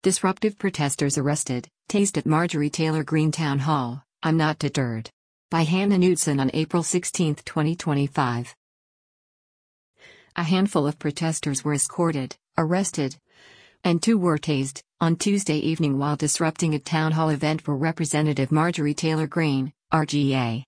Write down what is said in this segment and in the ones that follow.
Disruptive protesters arrested, tased at Marjorie Taylor Greene Town Hall, I'm Not Deterred. By Hannah Knudsen on April 16, 2025. A handful of protesters were escorted, arrested, and 2 were tased on Tuesday evening while disrupting a town hall event for Representative Marjorie Taylor Greene, RGA.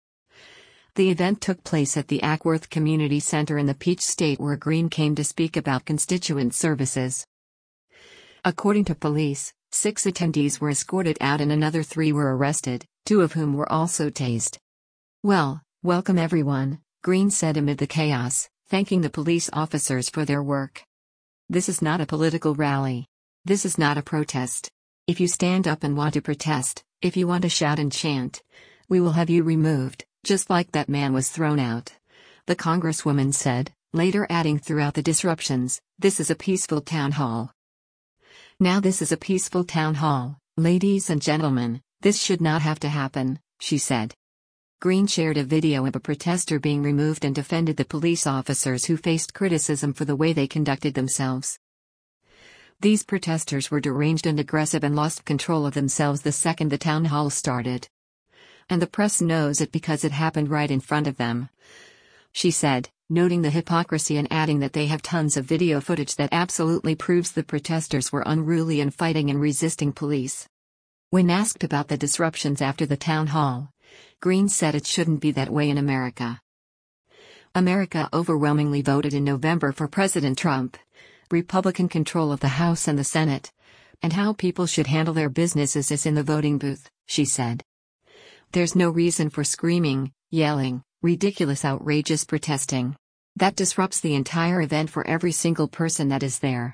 The event took place at the Ackworth Community Center in the Peach State, where Greene came to speak about constituent services. According to police, 6 attendees were escorted out and another 3 were arrested, 2 of whom were also tased. "Well, welcome everyone," Greene said amid the chaos, thanking the police officers for their work. "This is not a political rally. This is not a protest. If you stand up and want to protest, if you want to shout and chant, we will have you removed, just like that man was thrown out," the congresswoman said, later adding, "Throughout the disruptions, this is a peaceful town hall. Now this is a peaceful town hall, ladies and gentlemen, this should not have to happen," she said. Greene shared a video of a protester being removed and defended the police officers who faced criticism for the way they conducted themselves. "These protesters were deranged and aggressive and lost control of themselves the second the town hall started. And the press knows it because it happened right in front of them," she said, noting the hypocrisy and adding that they have tons of video footage that absolutely proves the protesters were unruly and fighting and resisting police. When asked about the disruptions after the town hall, Greene said it shouldn't be that way in America. America overwhelmingly voted in November for President Trump, Republican control of the House and the Senate, and how people should handle their businesses is in the voting booth, she said. "There's no reason for screaming, yelling, ridiculous, outrageous protesting. That disrupts the entire event for every single person that is there.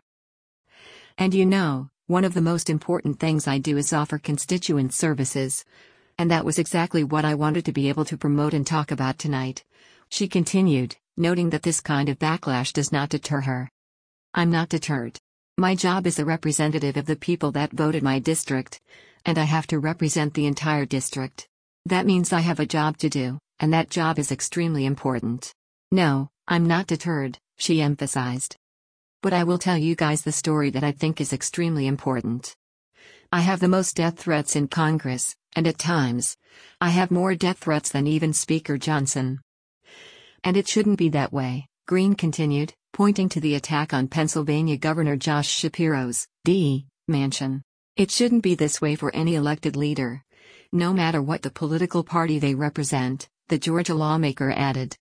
And one of the most important things I do is offer constituent services. And that was exactly what I wanted to be able to promote and talk about tonight," she continued, noting that this kind of backlash does not deter her. "I'm not deterred. My job is a representative of the people that voted my district, and I have to represent the entire district. That means I have a job to do, and that job is extremely important. No, I'm not deterred," she emphasized. "But I will tell you guys the story that I think is extremely important. I have the most death threats in Congress, and at times, I have more death threats than even Speaker Johnson. And it shouldn't be that way," Greene continued, pointing to the attack on Pennsylvania Governor Josh Shapiro's mansion. "It shouldn't be this way for any elected leader, no matter what the political party they represent," the Georgia lawmaker added.